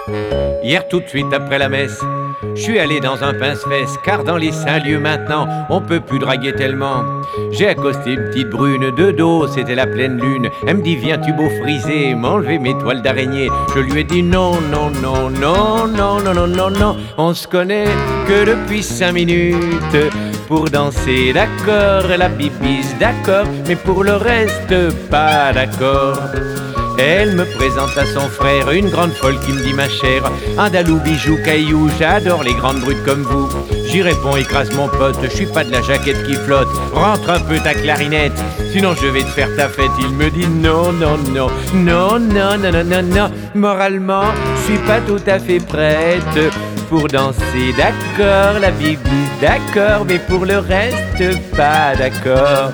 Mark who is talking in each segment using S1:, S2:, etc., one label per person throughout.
S1: Hier tout de suite après la messe, je suis allé dans un pince-fesse, car dans les saints lieux maintenant, on peut plus draguer tellement. J'ai accosté une petite brune de dos, c'était la pleine lune. Elle me dit viens-tu beau friser, m'enlever mes toiles d'araignée. Je lui ai dit non, non, non, non, non, non, non, non, non. On se connaît que depuis 5 minutes. Pour danser d'accord, la bibise d'accord, mais pour le reste pas d'accord. Elle me présente à son frère, une grande folle qui me dit ma chère, Andalou, bijou, caillou, j'adore les grandes brutes comme vous. J'y réponds, écrase mon pote, je suis pas de la jaquette qui flotte, rentre un peu ta clarinette, sinon je vais te faire ta fête. Il me dit non, non, non, non, non, non, non, non, non, moralement, je suis pas tout à fait prête pour danser, d'accord, la bibise, d'accord, mais pour le reste, pas d'accord.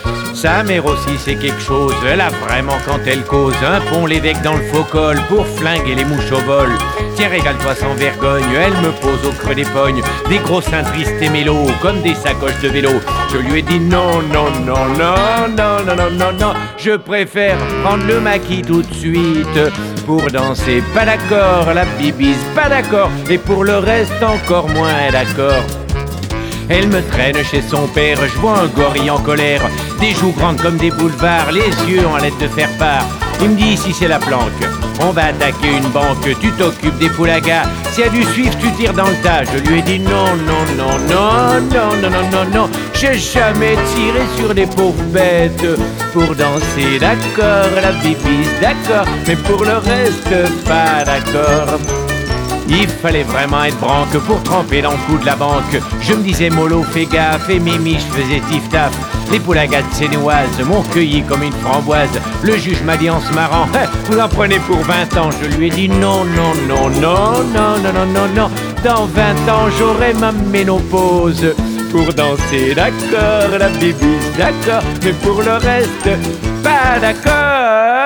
S1: Sa mère aussi c'est quelque chose, elle a vraiment quand elle cause un pont l'évêque dans le faux col pour flinguer les mouches au vol. Tiens régale-toi sans vergogne, elle me pose au creux des pognes des gros seins tristes et mélos comme des sacoches de vélo. Je lui ai dit non, non, non, non, non, non, non, non, non, je préfère prendre le maquis tout de suite pour danser, pas d'accord, la bibise, pas d'accord, et pour le reste encore moins d'accord. Elle me traîne chez son père, je vois un gorille en colère, des joues grandes comme des boulevards, les yeux en lettres de faire part. Il me dit ici c'est la planque, on va attaquer une banque, tu t'occupes des poulagas, s'il y a du suif tu tires dans le tas. Je lui ai dit non, non, non, non, non, non, non, non, non, j'ai jamais tiré sur des pauvres bêtes. Pour danser d'accord, la bibise d'accord, mais pour le reste pas d'accord. Il fallait vraiment être branque pour tremper dans le coup de la banque. Je me disais mollo, fais gaffe, et Mimi, je faisais tif-taf. Les poulagades sénoises m'ont cueilli comme une framboise. Le juge m'a dit en se marrant, vous en prenez pour 20 ans. Je lui ai dit non, non, non, non, non, non, non, non, non. Dans 20 ans, j'aurai ma ménopause. Pour danser, d'accord, la bibise, d'accord, mais pour le reste, pas d'accord.